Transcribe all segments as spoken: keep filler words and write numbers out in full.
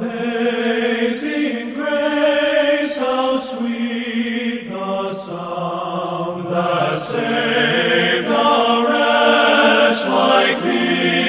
Amazing grace, how sweet the sound that saved a wretch like me.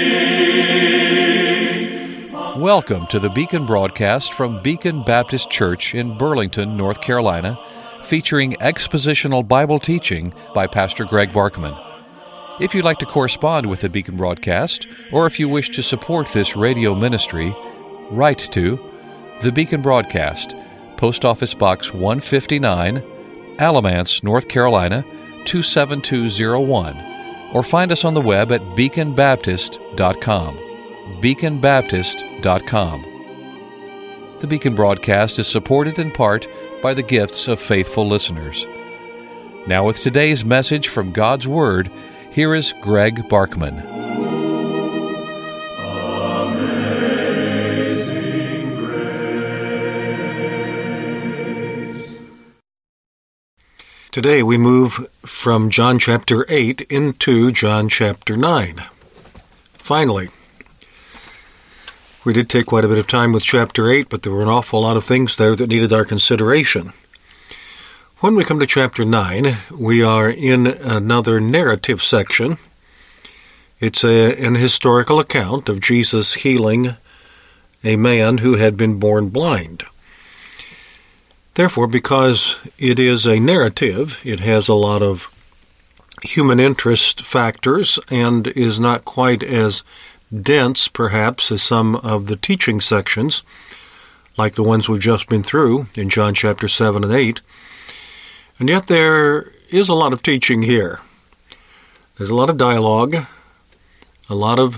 Welcome to the Beacon broadcast from Beacon Baptist Church in Burlington, North Carolina, featuring expositional Bible teaching by Pastor Greg Barkman. If you'd like to correspond with the Beacon broadcast, or if you wish to support this radio ministry, write to the Beacon Broadcast, Post Office Box one fifty-nine, Alamance, North Carolina, two seven two zero one, or find us on the web at beacon baptist dot com. beacon baptist dot com. The Beacon broadcast is supported in part by the gifts of faithful listeners. Now with today's message from God's Word, here is Greg Barkman. Amazing grace. Today we move from John chapter eight into John chapter nine. Finally, we did take quite a bit of time with chapter eight, but there were an awful lot of things there that needed our consideration. When we come to chapter nine, we are in another narrative section. It's a, an historical account of Jesus healing a man who had been born blind. Therefore, because it is a narrative, it has a lot of human interest factors and is not quite as dense, perhaps, as some of the teaching sections, like the ones we've just been through in John chapter seven and eight. And yet there is a lot of teaching here. There's a lot of dialogue, a lot of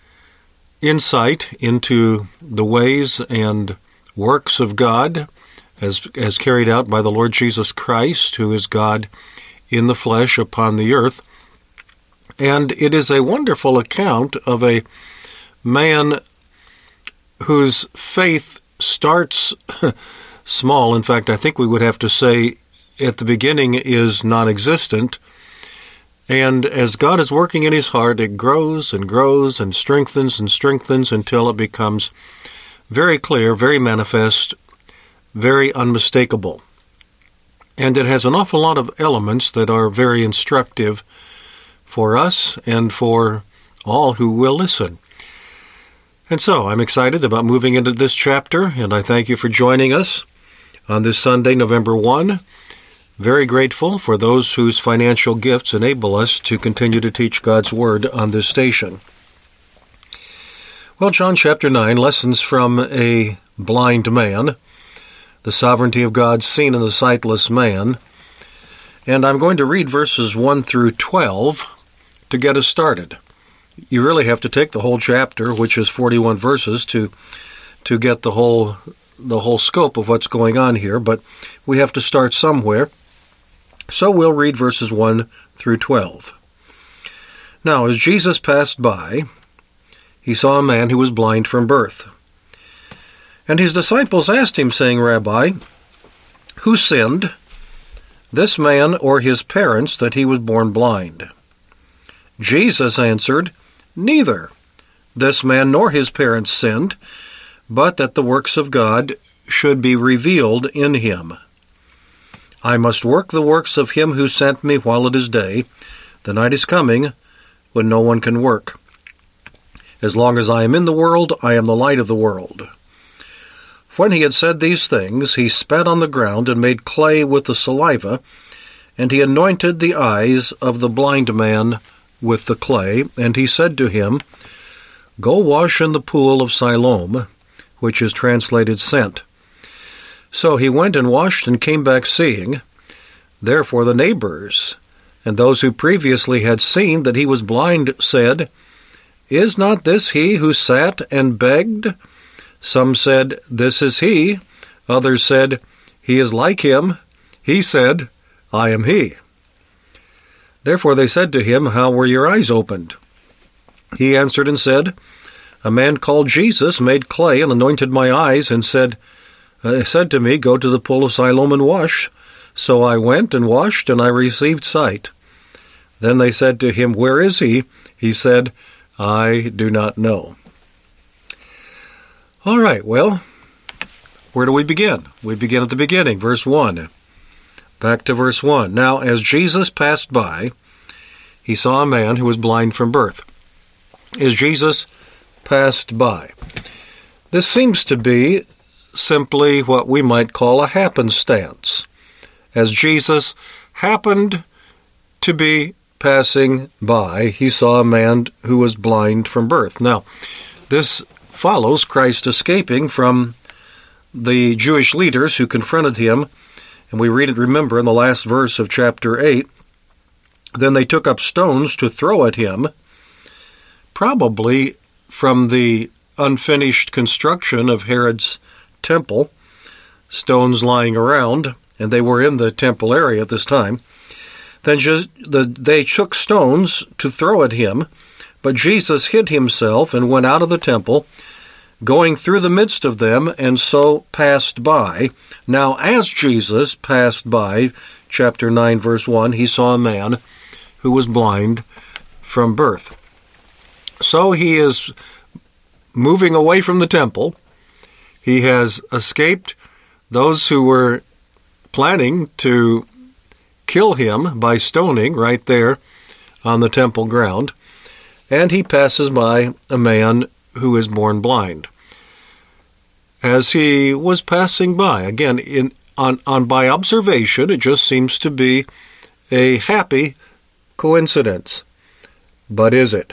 insight into the ways and works of God as, as carried out by the Lord Jesus Christ, who is God in the flesh upon the earth. And it is a wonderful account of a man whose faith starts small. In fact, I think we would have to say at the beginning is non-existent. And as God is working in his heart, it grows and grows and strengthens and strengthens until it becomes very clear, very manifest, very unmistakable. And it has an awful lot of elements that are very instructive for us and for all who will listen. And so I'm excited about moving into this chapter, and I thank you for joining us on this Sunday, November first. Very grateful for those whose financial gifts enable us to continue to teach God's Word on this station. Well, John chapter nine, lessons from a blind man, the sovereignty of God seen in the sightless man. And I'm going to read verses one through twelve to get us started. You really have to take the whole chapter, which is forty-one verses, to to get the whole the whole scope of what's going on here, but we have to start somewhere. So we'll read verses one through twelve. Now, as Jesus passed by, he saw a man who was blind from birth. And his disciples asked him, saying, Rabbi, who sinned, this man or his parents, that he was born blind? Jesus answered, Neither this man nor his parents sinned, but that the works of God should be revealed in him. I must work the works of him who sent me while it is day. The night is coming when no one can work. As long as I am in the world, I am the light of the world. When he had said these things, he spat on the ground and made clay with the saliva, and he anointed the eyes of the blind man with the clay, and he said to him, Go wash in the pool of Siloam, which is translated sent. So he went and washed and came back seeing. Therefore the neighbors and those who previously had seen that he was blind said, Is not this he who sat and begged? Some said, This is he. Others said, He is like him. He said, I am he. Therefore they said to him, How were your eyes opened? He answered and said, A man called Jesus made clay and anointed my eyes and said, uh, said to me, Go to the pool of Siloam and wash. So I went and washed, and I received sight. Then they said to him, Where is he? He said, I do not know. All right, well, Where do we begin? We begin at the beginning, verse one. Back to verse one. Now, as Jesus passed by, he saw a man who was blind from birth. As Jesus passed by. This seems to be simply what we might call a happenstance. As Jesus happened to be passing by, he saw a man who was blind from birth. Now, this follows Christ escaping from the Jewish leaders who confronted him, and we read it, remember, in the last verse of chapter eight. Then they took up stones to throw at him, probably from the unfinished construction of Herod's temple, stones lying around, and they were in the temple area at this time. Then just, the, they took stones to throw at him, but Jesus hid himself and went out of the temple, going through the midst of them, and so passed by. Now, as Jesus passed by, chapter nine, verse one, he saw a man who was blind from birth. So he is moving away from the temple. He has escaped those who were planning to kill him by stoning right there on the temple ground, and he passes by a man who is born blind. As he was passing by, again, in on, on by observation, it just seems to be a happy coincidence. But is it?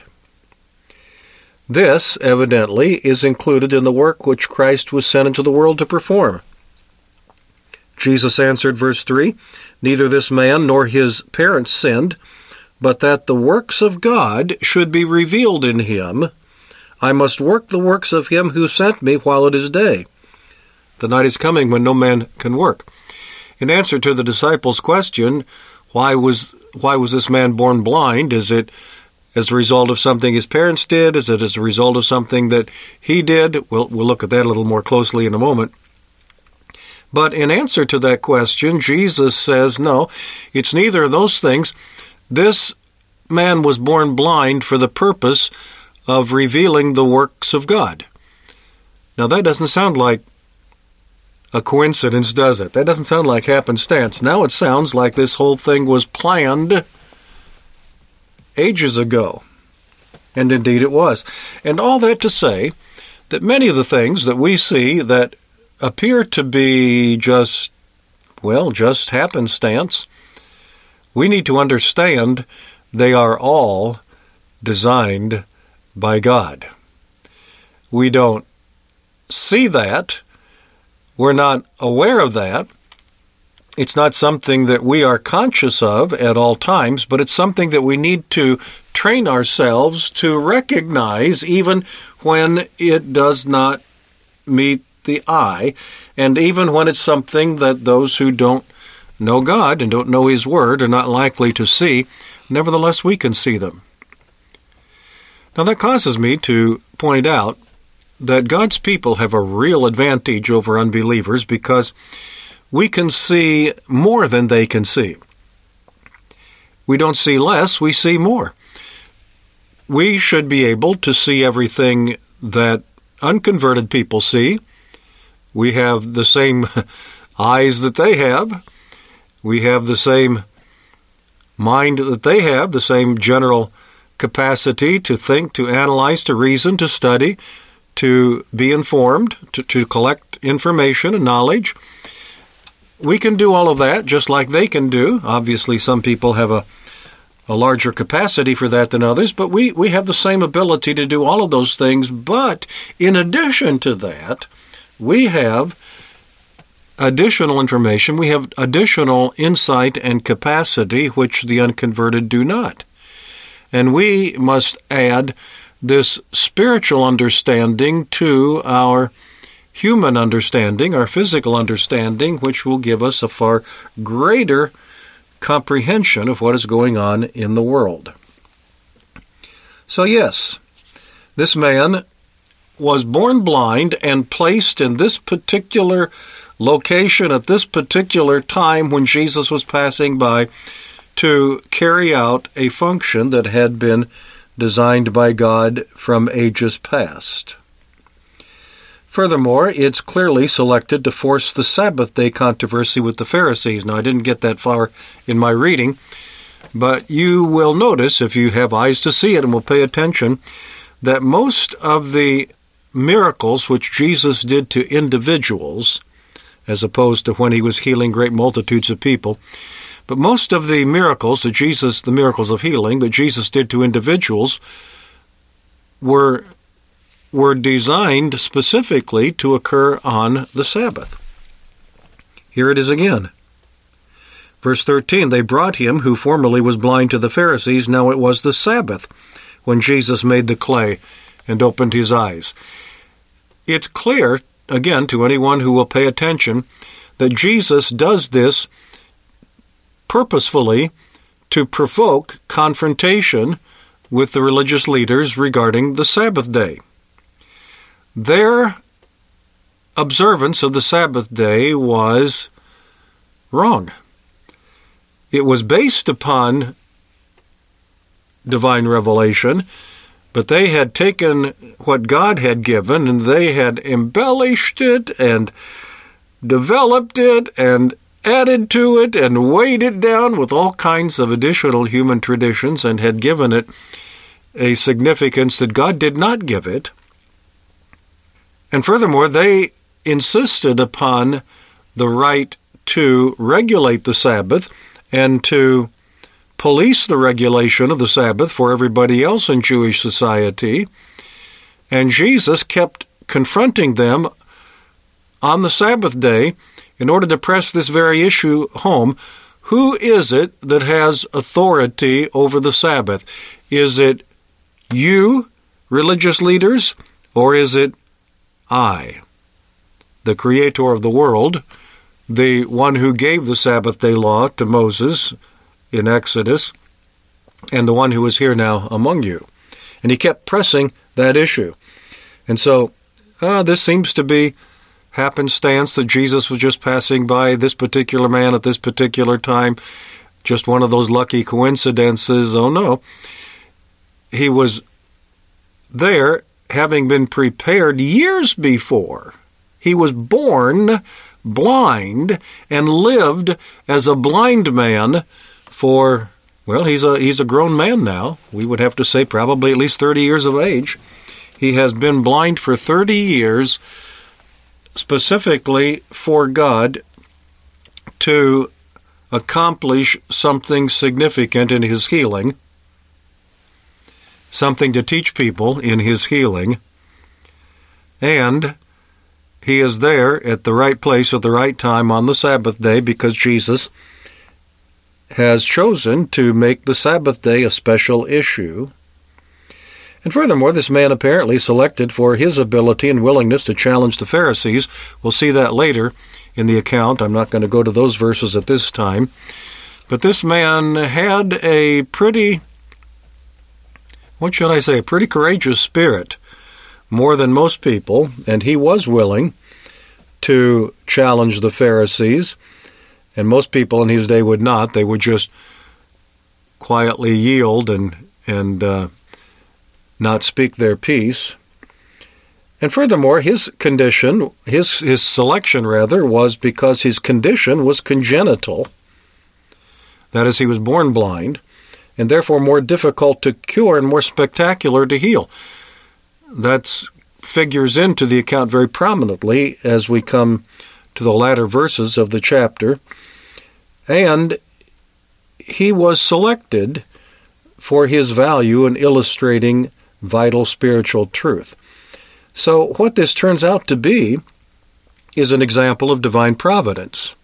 This, evidently, is included in the work which Christ was sent into the world to perform. Jesus answered, verse three, "Neither this man nor his parents sinned, but that the works of God should be revealed in him. I must work the works of him who sent me while it is day. The night is coming when no man can work." In answer to the disciples' question, why was why was this man born blind? Is it as a result of something his parents did? Is it as a result of something that he did? We'll, we'll look at that a little more closely in a moment. But in answer to that question, Jesus says, no, it's neither of those things. This man was born blind for the purpose of revealing the works of God. Now, that doesn't sound like a coincidence, does it? That doesn't sound like happenstance. Now it sounds like this whole thing was planned ages ago. And indeed it was. And all that to say that many of the things that we see that appear to be just, well, just happenstance, we need to understand they are all designed by God. We don't see that. We're not aware of that. It's not something that we are conscious of at all times, but it's something that we need to train ourselves to recognize even when it does not meet the eye, and even when it's something that those who don't know God and don't know His Word are not likely to see, nevertheless we can see them. Now that causes me to point out that God's people have a real advantage over unbelievers because we can see more than they can see. We don't see less, we see more. We should be able to see everything that unconverted people see. We have the same eyes that they have. We have the same mind that they have, the same general capacity to think, to analyze, to reason, to study, to be informed, to, to collect information and knowledge. We can do all of that just like they can do. Obviously, some people have a, a larger capacity for that than others, but we, we have the same ability to do all of those things. But in addition to that, we have additional information, we have additional insight and capacity which the unconverted do not. And we must add this spiritual understanding to our human understanding, our physical understanding, which will give us a far greater comprehension of what is going on in the world. So yes, this man was born blind and placed in this particular location at this particular time when Jesus was passing by to carry out a function that had been designed by God from ages past. Furthermore, it's clearly selected to force the Sabbath day controversy with the Pharisees. Now, I didn't get that far in my reading, but you will notice, if you have eyes to see it and will pay attention, that most of the miracles which Jesus did to individuals, as opposed to when he was healing great multitudes of people, but most of the miracles that Jesus, the miracles of healing that Jesus did to individuals, were were designed specifically to occur on the Sabbath. Here it is again. Verse thirteen, they brought him who formerly was blind to the Pharisees. Now it was the Sabbath when Jesus made the clay and opened his eyes. It's clear, again, to anyone who will pay attention, that Jesus does this purposefully to provoke confrontation with the religious leaders regarding the Sabbath day. Their observance of the Sabbath day was wrong. It was based upon divine revelation, but they had taken what God had given and they had embellished it and developed it and added to it and weighed it down with all kinds of additional human traditions and had given it a significance that God did not give it. And furthermore, they insisted upon the right to regulate the Sabbath and to police the regulation of the Sabbath for everybody else in Jewish society. And Jesus kept confronting them on the Sabbath day in order to press this very issue home. Who is it that has authority over the Sabbath? Is it you, religious leaders, or is it I, the Creator of the world, the one who gave the Sabbath day law to Moses in Exodus, and the one who is here now among you? And he kept pressing that issue. And so uh, this seems to be happenstance that Jesus was just passing by this particular man at this particular time, just one of those lucky coincidences. Oh no. He was there having been prepared years before. He was born blind and lived as a blind man for, well, he's a he's a grown man now. We would have to say probably at least thirty years of age. He has been blind for thirty years, specifically for God to accomplish something significant in his healing, something to teach people in his healing, and he is there at the right place at the right time on the Sabbath day because Jesus has chosen to make the Sabbath day a special issue. And furthermore, this man apparently selected for his ability and willingness to challenge the Pharisees. We'll see that later in the account. I'm not going to go to those verses at this time. But this man had a pretty, what should I say, a pretty courageous spirit, more than most people, and he was willing to challenge the Pharisees. And most people in his day would not. They would just quietly yield and and uh, not speak their piece. And furthermore, his condition, his his selection rather, was because his condition was congenital. That is, he was born blind, and therefore more difficult to cure and more spectacular to heal. That figures into the account very prominently as we come to the latter verses of the chapter. And he was selected for his value in illustrating vital spiritual truth. So what this turns out to be is an example of divine providence.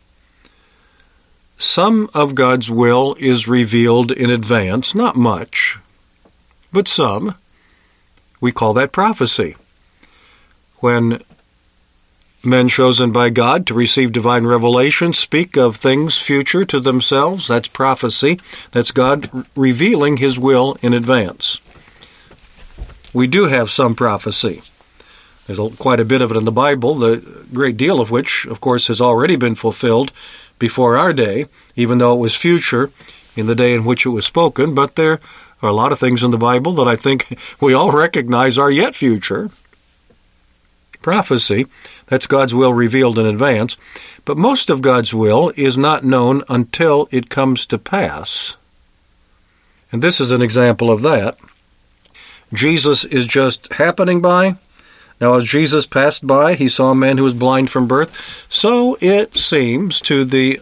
Some of God's will is revealed in advance, not much, but some. We call that prophecy. When men chosen by God to receive divine revelation speak of things future to themselves, that's prophecy. That's God revealing his will in advance. We do have some prophecy. There's quite a bit of it in the Bible, the great deal of which, of course, has already been fulfilled before our day, even though it was future in the day in which it was spoken. But there are a lot of things in the Bible that I think we all recognize are yet future. prophecy. That's God's will revealed in advance. But most of God's will is not known until it comes to pass. And this is an example of that. Jesus is just happening by. Now, as Jesus passed by, he saw a man who was blind from birth. So it seems to the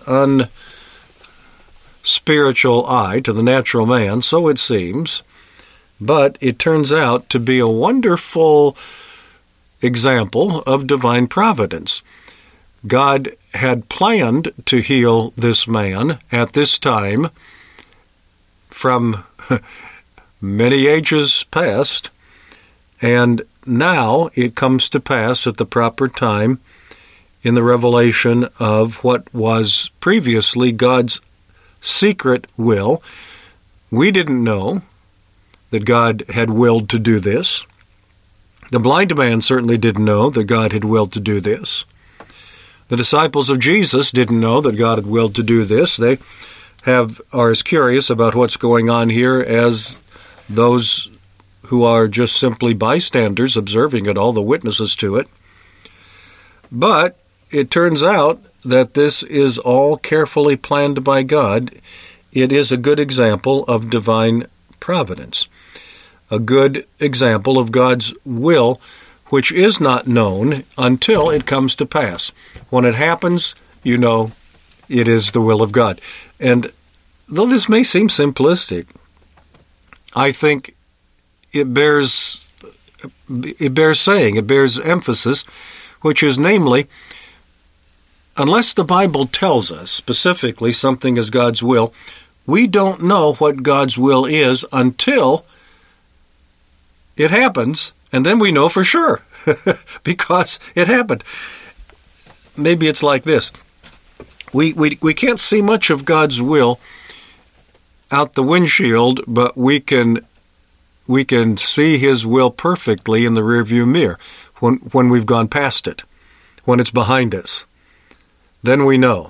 unspiritual eye, to the natural man, so it seems. But it turns out to be a wonderful example of divine providence. God had planned to heal this man at this time from many ages past, and now it comes to pass at the proper time in the revelation of what was previously God's secret will. We didn't know that God had willed to do this. The blind man certainly didn't know that God had willed to do this. The disciples of Jesus didn't know that God had willed to do this. They have are as curious about what's going on here as those who are just simply bystanders observing it, all the witnesses to it. But it turns out that this is all carefully planned by God. It is a good example of divine providence, a good example of God's will, which is not known until it comes to pass. When it happens, you know it is the will of God. And though this may seem simplistic, I think it bears it bears saying, it bears emphasis, which is namely, unless the Bible tells us specifically something is God's will, we don't know what God's will is until it happens, and then we know for sure, because it happened. Maybe it's like this. We, we, we can't see much of God's will out the windshield, but we can we can see His will perfectly in the rearview mirror when, when we've gone past it, when it's behind us. Then we know.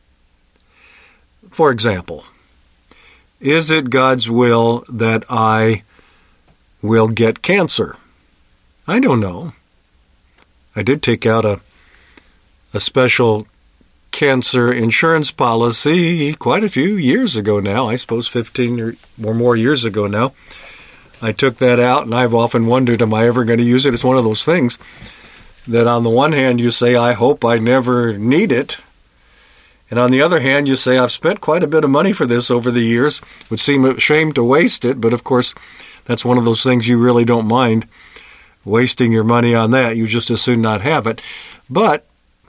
For example, is it God's will that I will get cancer? I don't know. I did take out a a special cancer insurance policy quite a few years ago now, I suppose fifteen or more years ago now. I took that out, and I've often wondered, am I ever going to use it? It's one of those things that on the one hand you say, I hope I never need it. And on the other hand, you say, I've spent quite a bit of money for this over the years. It would seem a shame to waste it, but of course, that's one of those things you really don't mind wasting your money on that. You just as soon not have it. But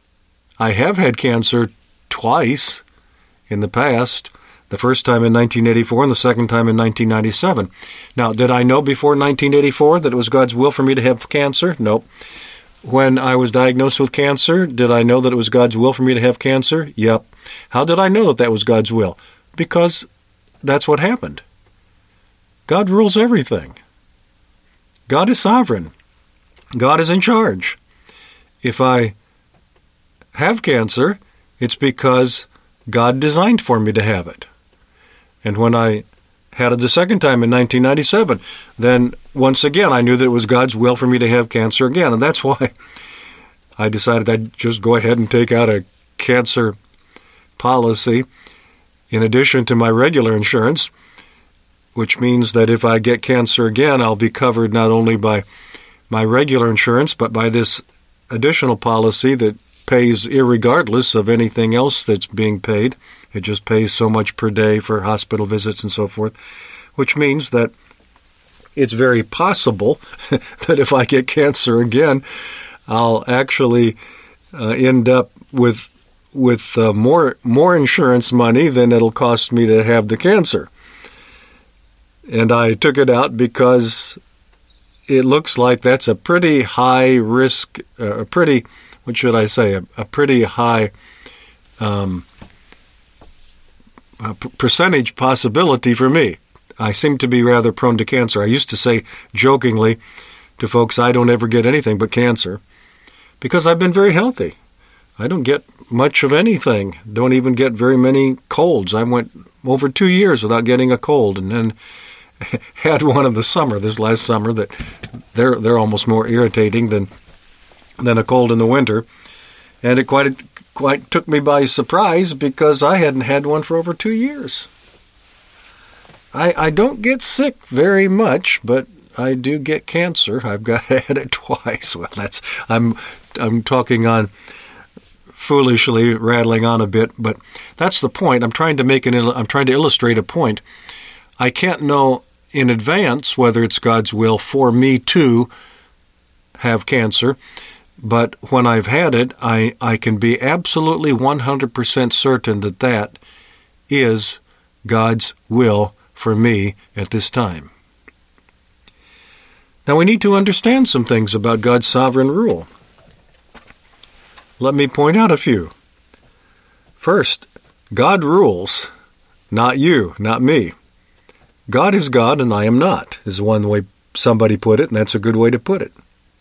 I have had cancer twice in the past, the first time in nineteen eighty-four and the second time in nineteen ninety-seven. Now, did I know before nineteen eighty-four that it was God's will for me to have cancer? Nope. When I was diagnosed with cancer, did I know that it was God's will for me to have cancer? Yep. How did I know that that was God's will? Because that's what happened. God rules everything. God is sovereign. God is in charge. If I have cancer, it's because God designed for me to have it. And when I had it the second time in nineteen ninety-seven, then once again I knew that it was God's will for me to have cancer again. And that's why I decided I'd just go ahead and take out a cancer policy in addition to my regular insurance, which means that if I get cancer again, I'll be covered not only by my regular insurance, but by this additional policy that pays irregardless of anything else that's being paid. It just pays so much per day for hospital visits and so forth, which means that it's very possible that if I get cancer again, I'll actually uh, end up with with uh, more more insurance money than it'll cost me to have the cancer. And I took it out because it looks like that's a pretty high risk, uh, a pretty, what should I say, a, a pretty high um, a p- percentage possibility for me. I seem to be rather prone to cancer. I used to say jokingly to folks, I don't ever get anything but cancer because I've been very healthy. I don't get much of anything, don't even get very many colds. I went over two years without getting a cold, and then had one in the summer, this last summer, that they're they're almost more irritating than than a cold in the winter. And it quite quite took me by surprise because I hadn't had one for over two years. I, I don't get sick very much, but I do get cancer. I've got had it twice. Well, that's I'm I'm talking on foolishly, rattling on a bit, but that's the point. I'm trying to make an I'm trying to illustrate a point. I can't know in advance whether it's God's will for me to have cancer, but when I've had it, I, I can be absolutely one hundred percent certain that that is God's will for me at this time. Now we need to understand some things about God's sovereign rule. Let me point out a few. First, God rules, not you, not me. God is God and I am not, is one way somebody put it, and that's a good way to put it.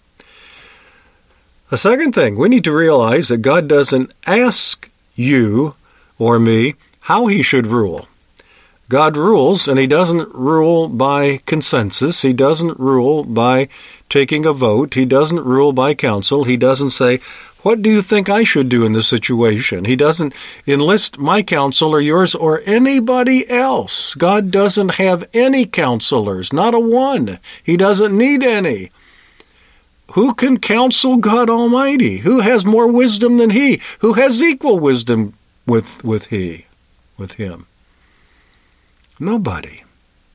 A second thing, we need to realize that God doesn't ask you or me how he should rule. God rules, and he doesn't rule by consensus. He doesn't rule by taking a vote. He doesn't rule by counsel. He doesn't say, what do you think I should do in this situation? He doesn't enlist my counsel or yours or anybody else. God doesn't have any counselors, not a one. He doesn't need any. Who can counsel God Almighty? Who has more wisdom than he? Who has equal wisdom with, with he, with him? Nobody.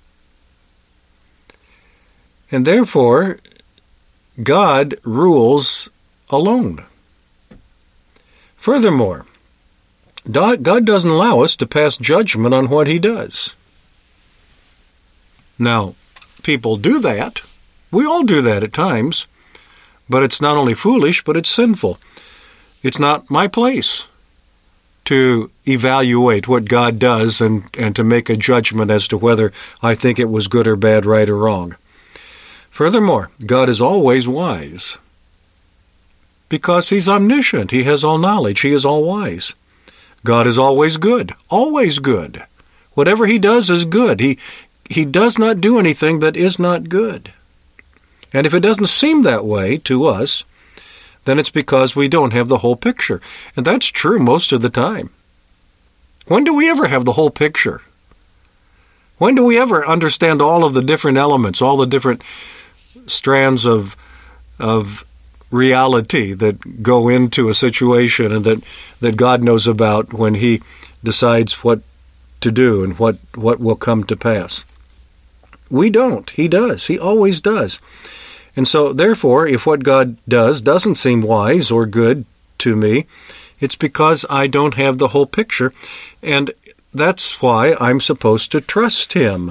And therefore, God rules alone. Furthermore, God doesn't allow us to pass judgment on what he does. Now, people do that. We all do that at times. But it's not only foolish, but it's sinful. It's not my place to evaluate what God does and, and to make a judgment as to whether I think it was good or bad, right or wrong. Furthermore, God is always wise because he's omniscient. He has all knowledge. He is all wise. God is always good, always good. Whatever he does is good. He, he does not do anything that is not good. And if it doesn't seem that way to us, then it's because we don't have the whole picture. And that's true most of the time. When do we ever have the whole picture? When do we ever understand all of the different elements, all the different strands of of reality that go into a situation and that, that God knows about when he decides what to do and what, what will come to pass? We don't. He does. He always does. And so, therefore, if what God does doesn't seem wise or good to me, it's because I don't have the whole picture, and that's why I'm supposed to trust him.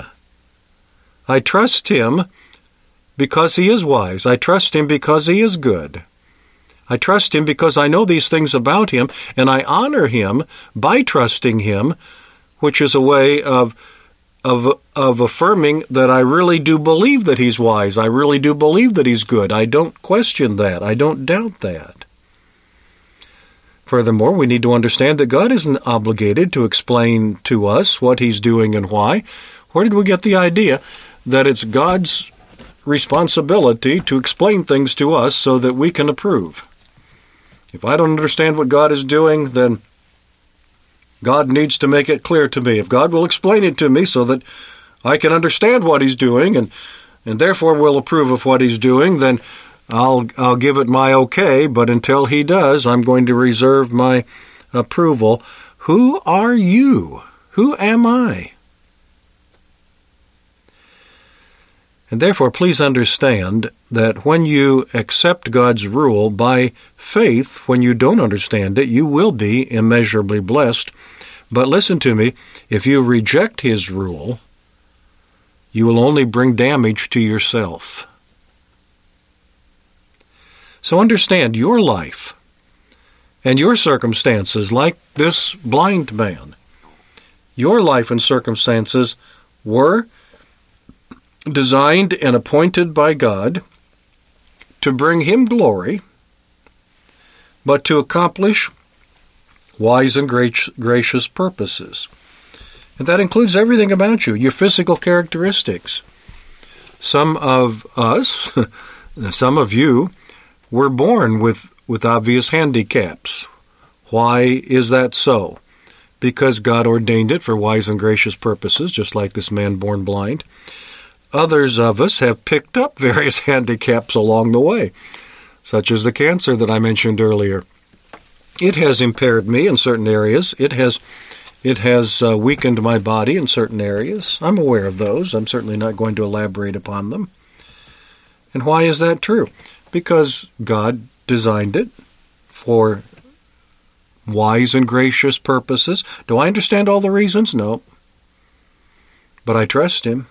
I trust him because he is wise. I trust him because he is good. I trust him because I know these things about him, and I honor him by trusting him, which is a way of Of, of affirming that I really do believe that he's wise. I really do believe that he's good. I don't question that. I don't doubt that. Furthermore, we need to understand that God isn't obligated to explain to us what he's doing and why. Where did we get the idea that it's God's responsibility to explain things to us so that we can approve? If I don't understand what God is doing, then God needs to make it clear to me. If God will explain it to me so that I can understand what he's doing and, and therefore will approve of what he's doing, then I'll I'll give it my okay, but until he does, I'm going to reserve my approval. Who are you? Who am I? And therefore, please understand that when you accept God's rule by faith, when you don't understand it, you will be immeasurably blessed. But listen to me, if you reject his rule, you will only bring damage to yourself. So understand your life and your circumstances, like this blind man. Your life and circumstances were designed and appointed by God to bring him glory, but to accomplish wise and gracious purposes. And that includes everything about you, your physical characteristics. Some of us, some of you, we're born with, with obvious handicaps. Why is that so? Because God ordained it for wise and gracious purposes, just like this man born blind. Others of us have picked up various handicaps along the way, such as the cancer that I mentioned earlier. It has impaired me in certain areas. It has it has uh, weakened my body in certain areas. I'm aware of those. I'm certainly not going to elaborate upon them. And why is that true? Because God designed it for wise and gracious purposes. Do I understand all the reasons? No. But I trust Him.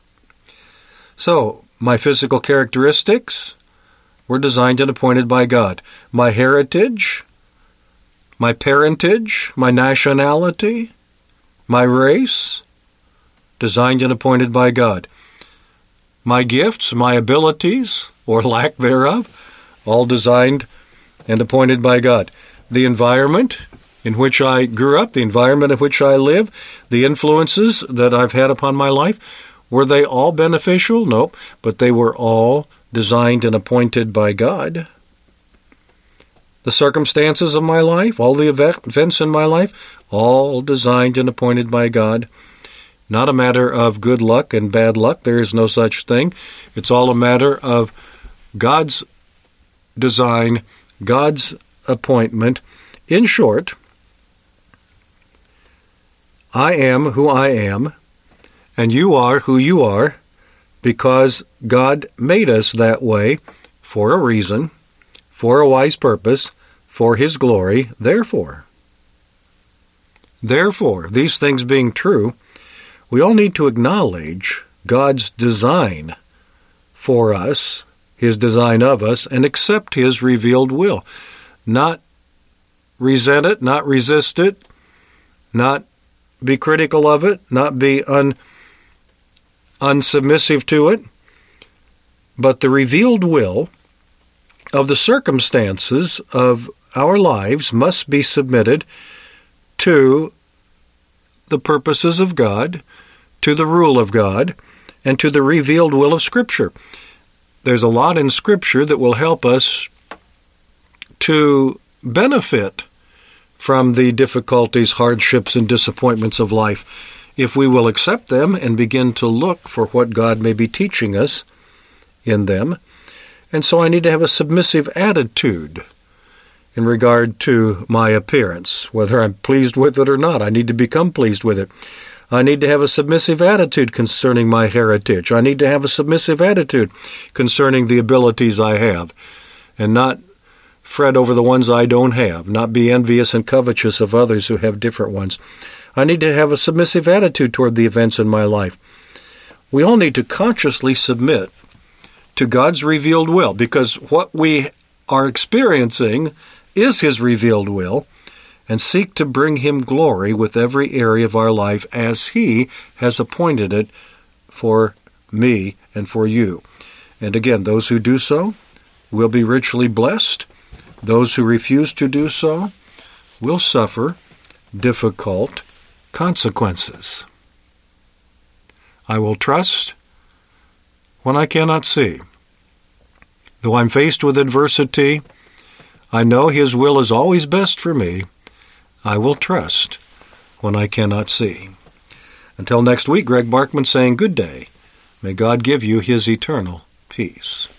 So, my physical characteristics were designed and appointed by God. My heritage, my parentage, my nationality, my race, designed and appointed by God. My gifts, my abilities, or lack thereof, all designed and appointed by God. The environment in which I grew up, the environment in which I live, the influences that I've had upon my life, were they all beneficial? No, but they were all designed and appointed by God. The circumstances of my life, all the events in my life, all designed and appointed by God. Not a matter of good luck and bad luck. There is no such thing. It's all a matter of God's design, God's appointment. In short, I am who I am, and you are who you are, because God made us that way for a reason, for a wise purpose, for His glory. Therefore, therefore, these things being true, we all need to acknowledge God's design for us, His design of us, and accept His revealed will. Not resent it, not resist it, not be critical of it, not be un, unsubmissive to it, but the revealed will of the circumstances of our lives must be submitted to the purposes of God, to the rule of God, and to the revealed will of Scripture. There's a lot in Scripture that will help us to benefit from the difficulties, hardships, and disappointments of life if we will accept them and begin to look for what God may be teaching us in them. And so I need to have a submissive attitude in regard to my appearance, whether I'm pleased with it or not. I need to become pleased with it. I need to have a submissive attitude concerning my heritage. I need to have a submissive attitude concerning the abilities I have, and not fret over the ones I don't have, not be envious and covetous of others who have different ones. I need to have a submissive attitude toward the events in my life. We all need to consciously submit to God's revealed will, because what we are experiencing is His revealed will, and seek to bring Him glory with every area of our life as He has appointed it for me and for you. And again, those who do so will be richly blessed. Those who refuse to do so will suffer difficult consequences. I will trust when I cannot see. Though I'm faced with adversity, I know His will is always best for me. I will trust when I cannot see. Until next week, Greg Barkman saying good day. May God give you His eternal peace.